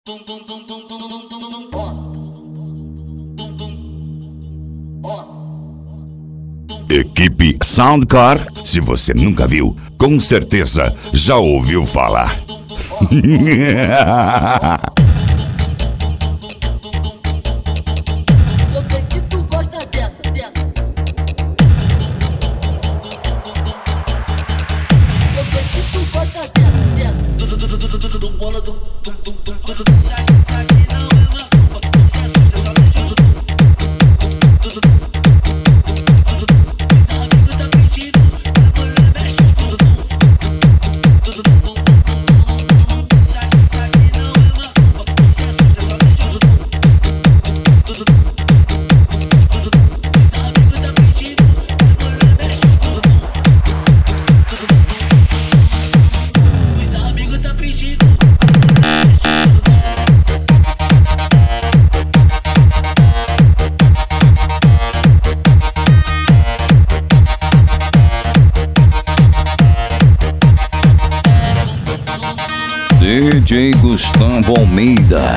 Equipe Soundcar, se você nunca viu, com certeza já ouviu falar. Eu sei que tu gosta dessa. Eu sei que tu gosta dessa. Bola do DJ Gustavo Almeida.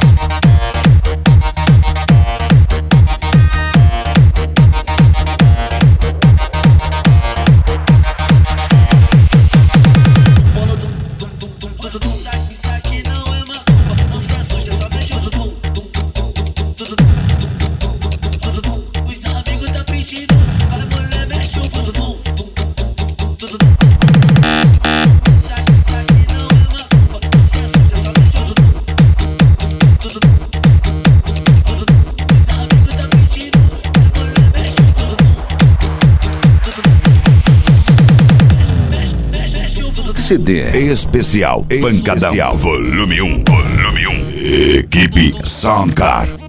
CD especial Pancadão Volume 1. Equipe Soundcar.